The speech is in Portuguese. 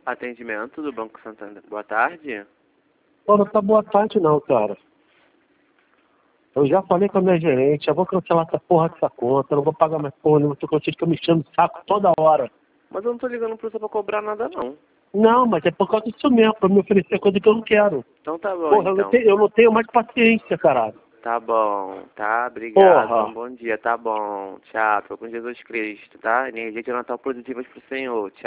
Atendimento do Banco Santander. Boa tarde. Pô, não tá boa tarde não, cara. Eu já falei com a minha gerente, eu vou cancelar essa porra dessa conta, eu não vou pagar mais porra nenhuma, porque vocês ficam me enchendo o saco toda hora. Mas eu não tô ligando pra você pra cobrar nada, não. Não, mas é por causa disso mesmo, pra me oferecer coisa que eu não quero. Então tá bom, Porra, então. eu não tenho mais paciência, caralho. Tá bom, tá? Obrigado. Porra. Um bom dia, tá bom. Tchau. Tô com Jesus Cristo, tá? Energia de Natal positivas pro Senhor. Tchau.